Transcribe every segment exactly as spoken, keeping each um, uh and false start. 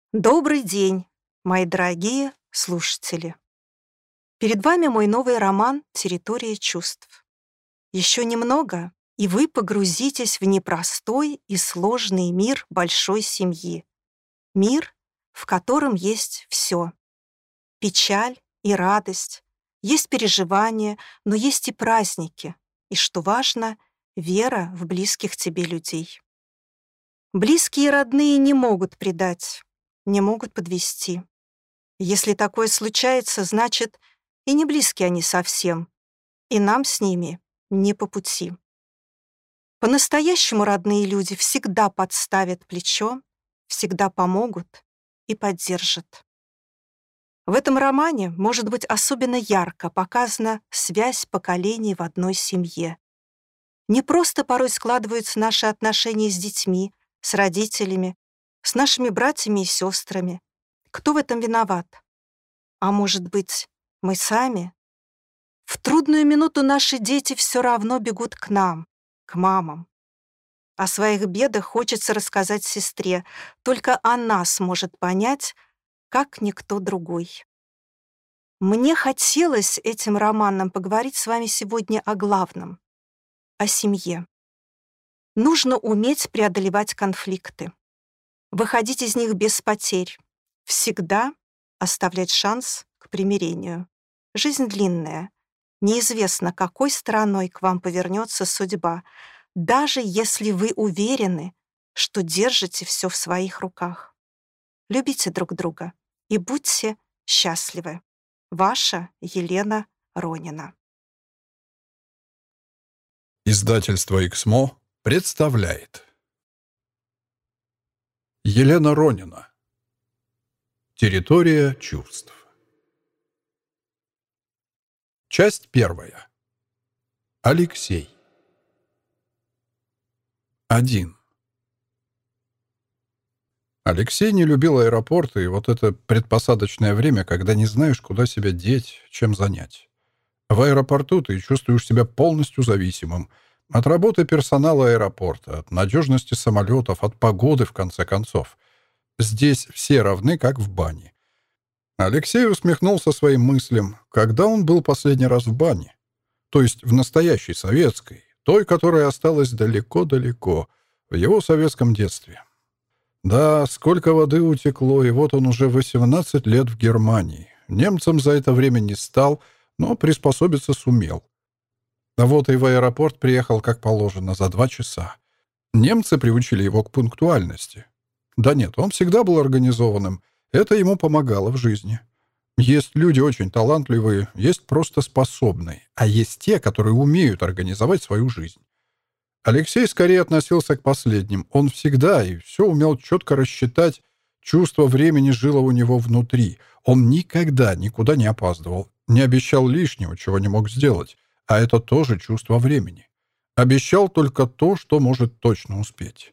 Добрый день, мои дорогие слушатели. Перед вами мой новый роман «Территория чувств». Еще немного, и вы погрузитесь в непростой и сложный мир большой семьи. Мир, в котором есть все: печаль и радость, есть переживания, но есть и праздники, и, что важно, вера в близких тебе людей. Близкие и родные не могут предать, не могут подвести. Если такое случается, значит, и не близкие они совсем, и нам с ними не по пути. По-настоящему родные люди всегда подставят плечо, всегда помогут и поддержат. В этом романе, может быть, особенно ярко показана связь поколений в одной семье. Не просто порой складываются наши отношения с детьми, с родителями, с нашими братьями и сестрами. Кто в этом виноват? А может быть, мы сами? В трудную минуту наши дети все равно бегут к нам, к мамам. О своих бедах хочется рассказать сестре, только она сможет понять, как никто другой. Мне хотелось этим романом поговорить с вами сегодня о главном — о семье. Нужно уметь преодолевать конфликты, выходить из них без потерь, всегда оставлять шанс к примирению. Жизнь длинная, неизвестно, какой стороной к вам повернется судьба, даже если вы уверены, что держите все в своих руках. Любите друг друга и будьте счастливы. Ваша Елена Ронина. Издательство «Эксмо» представляет. Елена Ронина. Территория чувств. Часть первая. Алексей. Один. Алексей не любил аэропорты и вот это предпосадочное время, когда не знаешь, куда себя деть, чем занять. В аэропорту ты чувствуешь себя полностью зависимым от работы персонала аэропорта, от надежности самолетов, от погоды, в конце концов. Здесь все равны, как в бане. Алексей усмехнулся своим мыслям, когда он был последний раз в бане. То есть в настоящей советской, той, которая осталась далеко-далеко, в его советском детстве. Да, сколько воды утекло, и вот он уже восемнадцать лет в Германии. Немцем за это время не стал, но приспособиться сумел. А вот и в аэропорт приехал как положено за два часа. Немцы приучили его к пунктуальности. Да нет, он всегда был организованным. Это ему помогало в жизни. Есть люди очень талантливые, есть просто способные, а есть те, которые умеют организовать свою жизнь. Алексей скорее относился к последним. Он всегда и все умел четко рассчитать. Чувство времени жило у него внутри. Он никогда никуда не опаздывал, не обещал лишнего, чего не мог сделать. А это тоже чувство времени. Обещал только то, что может точно успеть.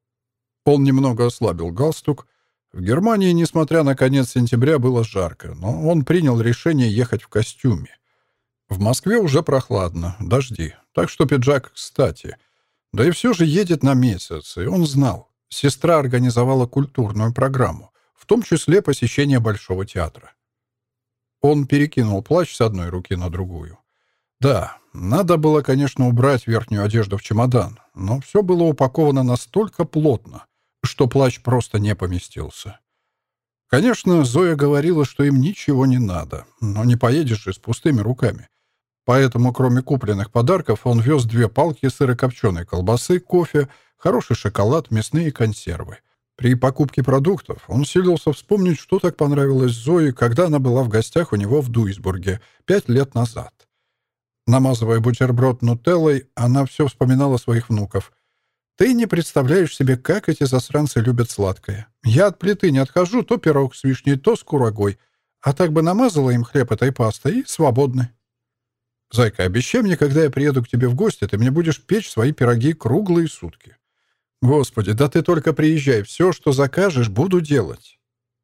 Он немного ослабил галстук. В Германии, несмотря на конец сентября, было жарко, но он принял решение ехать в костюме. В Москве уже прохладно, дожди, так что пиджак кстати. Да и все же едет на месяц, и он знал. Сестра организовала культурную программу, в том числе посещение Большого театра. Он перекинул плащ с одной руки на другую. Да, надо было, конечно, убрать верхнюю одежду в чемодан, но все было упаковано настолько плотно, что плащ просто не поместился. Конечно, Зоя говорила, что им ничего не надо, но не поедешь же с пустыми руками. Поэтому, кроме купленных подарков, он вез две палки сырокопченой колбасы, кофе, хороший шоколад, мясные консервы. При покупке продуктов он силился вспомнить, что так понравилось Зое, когда она была в гостях у него в Дуйсбурге пять лет назад. Намазывая бутерброд нутеллой, она все вспоминала своих внуков. «Ты не представляешь себе, как эти засранцы любят сладкое. Я от плиты не отхожу, то пирог с вишней, то с курагой. А так бы намазала им хлеб этой пастой и свободны. Зайка, обещай мне, когда я приеду к тебе в гости, ты мне будешь печь свои пироги круглые сутки. Господи, да ты только приезжай, все, что закажешь, буду делать».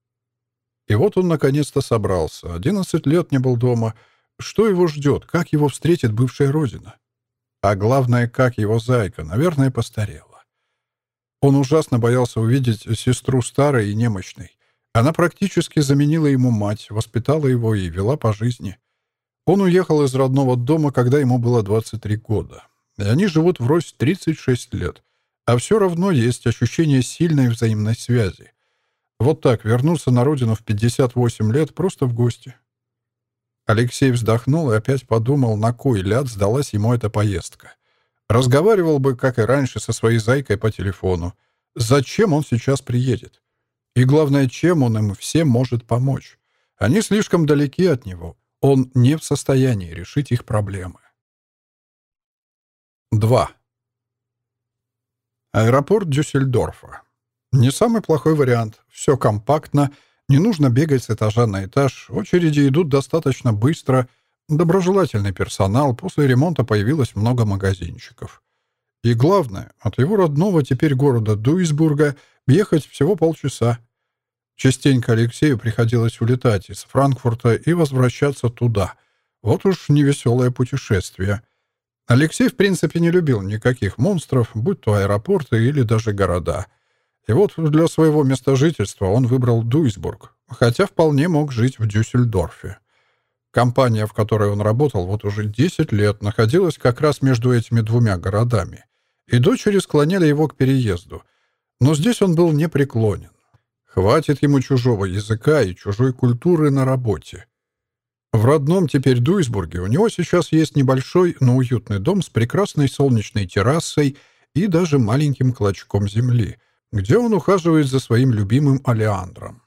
И вот он наконец-то собрался. Одиннадцать лет не был дома. Что его ждет? Как его встретит бывшая родина? А главное, как его Зайка, наверное, постарела. Он ужасно боялся увидеть сестру старой и немощной. Она практически заменила ему мать, воспитала его и вела по жизни. Он уехал из родного дома, когда ему было двадцать три года. И они живут врозь тридцать шесть лет. А все равно есть ощущение сильной взаимной связи. Вот так вернуться на родину в пятьдесят восемь лет просто в гости. Алексей вздохнул и опять подумал, на кой ляд сдалась ему эта поездка. Разговаривал бы, как и раньше, со своей зайкой по телефону. Зачем он сейчас приедет? И главное, чем он им всем может помочь? Они слишком далеки от него. Он не в состоянии решить их проблемы. два. Аэропорт Дюссельдорфа. Не самый плохой вариант. Все компактно, не нужно бегать с этажа на этаж, очереди идут достаточно быстро, доброжелательный персонал, после ремонта появилось много магазинчиков. И главное, от его родного теперь города Дуйсбурга ехать всего полчаса. Частенько Алексею приходилось улетать из Франкфурта и возвращаться туда. Вот уж невеселое путешествие. Алексей, в принципе, не любил никаких монстров, будь то аэропорты или даже города. И вот для своего места жительства он выбрал Дуйсбург, хотя вполне мог жить в Дюссельдорфе. Компания, в которой он работал вот уже десять лет, находилась как раз между этими двумя городами, и дочери склоняли его к переезду. Но здесь он был непреклонен. Хватит ему чужого языка и чужой культуры на работе. В родном теперь Дуйсбурге у него сейчас есть небольшой, но уютный дом с прекрасной солнечной террасой и даже маленьким клочком земли, где он ухаживает за своим любимым олеандром.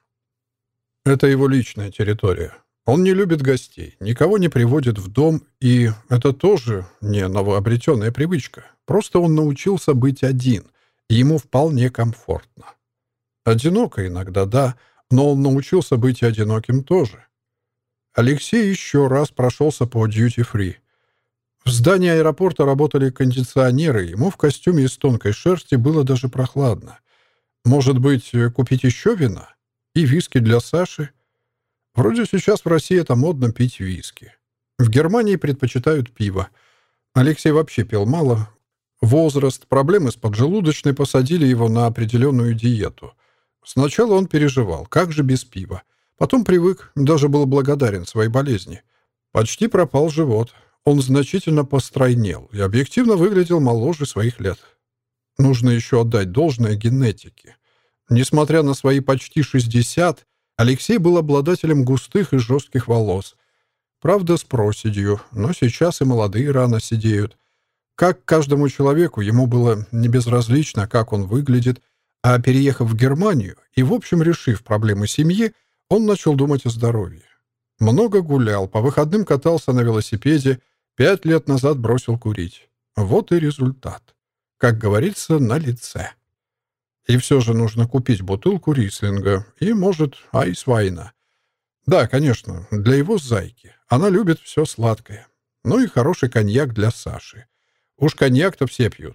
Это его личная территория. Он не любит гостей, никого не приводит в дом, и это тоже не новообретенная привычка. Просто он научился быть один, и ему вполне комфортно. Одиноко иногда, да, но он научился быть и одиноким тоже. Алексей еще раз прошелся по дьюти-фри. В здании аэропорта работали кондиционеры, ему в костюме из тонкой шерсти было даже прохладно. Может быть, купить еще вина? И виски для Саши? Вроде сейчас в России это модно пить виски. В Германии предпочитают пиво. Алексей вообще пил мало. Возраст, проблемы с поджелудочной посадили его на определенную диету. Сначала он переживал, как же без пива. Потом привык, даже был благодарен своей болезни. Почти пропал живот. Он значительно постройнел и объективно выглядел моложе своих лет. Нужно еще отдать должное генетике. Несмотря на свои почти шестьдесят, Алексей был обладателем густых и жестких волос. Правда, с проседью, но сейчас и молодые рано седеют. Как каждому человеку, ему было не безразлично, как он выглядит, а переехав в Германию и, в общем, решив проблемы семьи, он начал думать о здоровье. Много гулял, по выходным катался на велосипеде, пять лет назад бросил курить. Вот и результат. Как говорится, на лице. И все же нужно купить бутылку рислинга и, может, айсвайна. Да, конечно, для его зайки. Она любит все сладкое. Ну и хороший коньяк для Саши. Уж коньяк-то все пьют.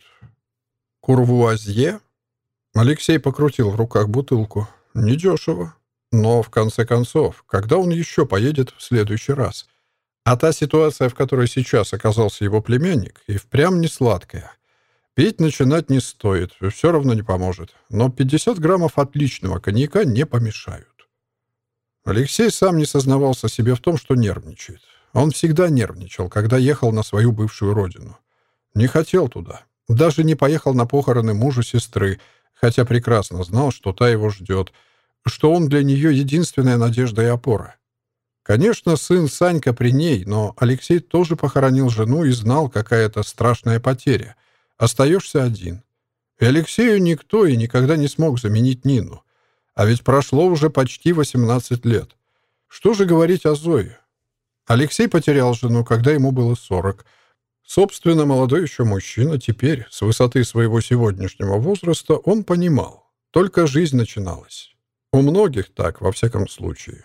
Курвуазье? Алексей покрутил в руках бутылку. Недешево. Но, в конце концов, когда он еще поедет в следующий раз? А та ситуация, в которой сейчас оказался его племянник, и впрямь не сладкая. Пить начинать не стоит, все равно не поможет. Но пятьдесят граммов отличного коньяка не помешают. Алексей сам не сознавался себе в том, что нервничает. Он всегда нервничал, когда ехал на свою бывшую родину. Не хотел туда. Даже не поехал на похороны мужа сестры, хотя прекрасно знал, что та его ждет, что он для нее единственная надежда и опора. Конечно, сын Санька при ней, но Алексей тоже похоронил жену и знал, какая это страшная потеря. Остаешься один. И Алексею никто и никогда не смог заменить Нину. А ведь прошло уже почти восемнадцать лет. Что же говорить о Зое? Алексей потерял жену, когда ему было сорок. Собственно, молодой еще мужчина теперь, с высоты своего сегодняшнего возраста, он понимал. Только жизнь начиналась. У многих так, во всяком случае.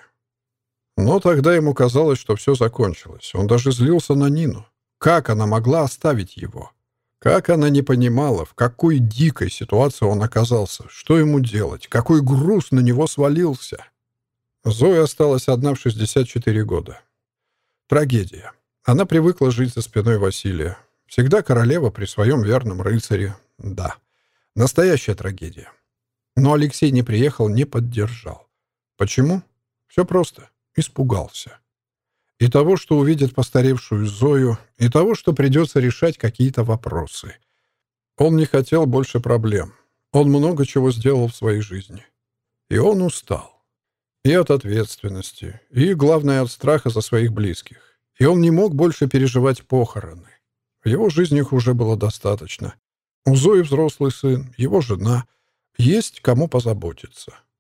Но тогда ему казалось, что все закончилось. Он даже злился на Нину. Как она могла оставить его? Как она не понимала, в какой дикой ситуации он оказался, что ему делать, какой груз на него свалился. Зоя осталась одна в шестьдесят четыре года. Трагедия. Она привыкла жить за спиной Василия. Всегда королева при своем верном рыцаре. Да, настоящая трагедия. Но Алексей не приехал, не поддержал. Почему? Все просто. Испугался. И того, что увидит постаревшую Зою, и того, что придется решать какие-то вопросы. Он не хотел больше проблем. Он много чего сделал в своей жизни. И он устал. И от ответственности, и, главное, от страха за своих близких. И он не мог больше переживать похороны. В его жизни их уже было достаточно. У Зои взрослый сын, его жена. Есть кому позаботиться.